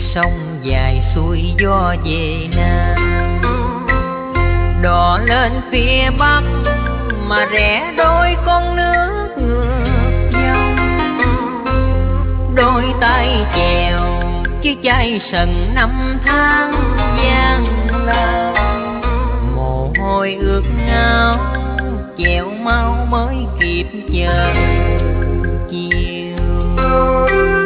sông dài xuôi gió về nam, đò lên phía bắc mà rẽ đôi con nước ngược dòng. Đôi tay chèo chiếc chai sần năm tháng gian lao, mồ hôi ướt áo chèo mau mới kịp chờ chiều.